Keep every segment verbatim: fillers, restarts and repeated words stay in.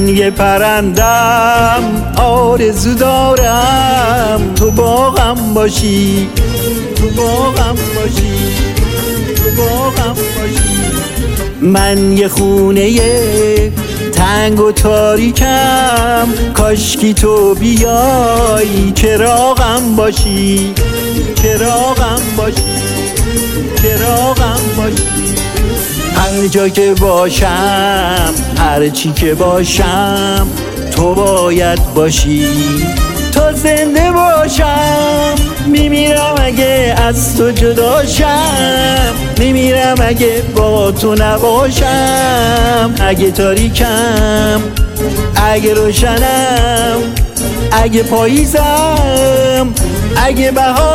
من یه پرندم آرزو دارم تو باغم باشی، تو باغم باشی، تو باغم باشی. من یه خونه تنگ و تاریکم، کاشکی تو بیای چراغم باشی، چراغم باشی، چراغم باشی. هر جا که باشم، هر چی که باشم، تو باید باشی. تا زنده باشم میمیرم اگه از تو جداشم، میمیرم اگه با تو نباشم. اگه تاریکم، اگه روشنم، اگه پاییزم، اگه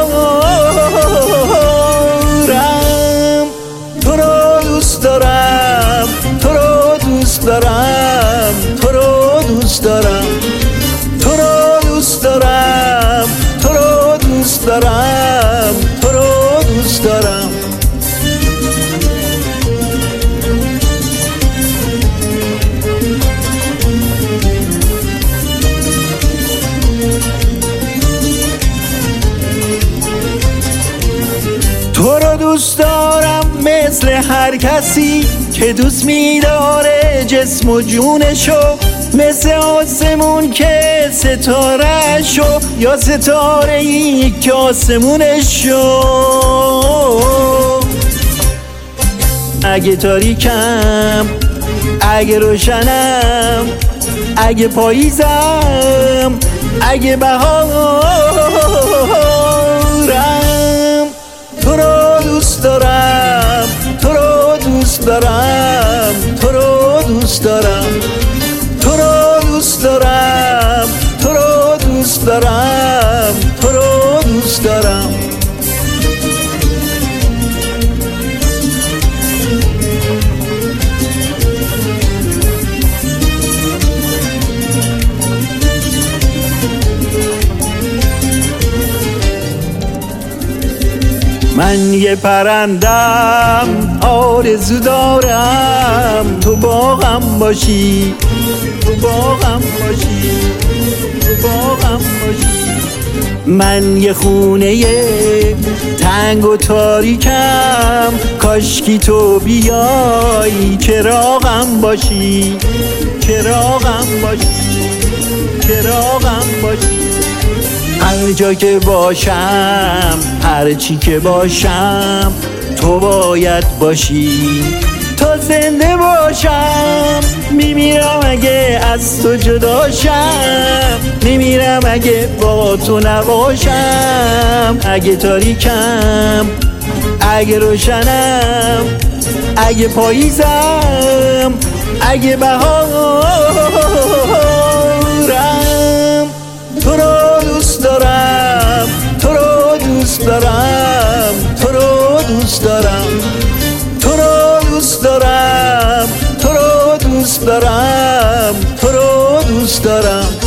بهارم. تو رو دوست دارم، تو رو دوست دارم، تو رو دوست دارم، تو رو دوست دارم، تو رو دوست دارم، تو رو دوست دارم. تو رو دوست دارم مثل هر کسی که دوست می‌داره جسم و جونشو، مثل آسمون که ستاره شو، یا ستاره ای که آسمونشو. اگه تاریکم، اگه روشنم، اگه پاییزم، اگه بهارم. تو رو دوست دارم، تو رو دوست دارم، تو رو دوست دارم، تو رو دوست دارم، تو رو دوست دارم، تو رو دوست دارم. من یه پرندم آرزو دارم تو باغم باشی، تو باغم باشی، تو باغم باشی. من یه خونه تنگ و تاریکم، کاشکی تو بیای چراغم باشی، چراغم باشی، چراغم باشی. هر جا که باشم، هر چی که باشم، تو باید باشی. تا زنده باشم میمیرم اگه از تو جداشم، میمیرم اگه با تو نباشم. اگه تاریکم، اگه روشنم، اگه پاییزم، اگه بهارم. تو رو دوست دارم، تو رو دوست دارم، تو رو دوست دارم، تو رو دوست دارم، تو رو دوست دارم، تو رو دوست دارم.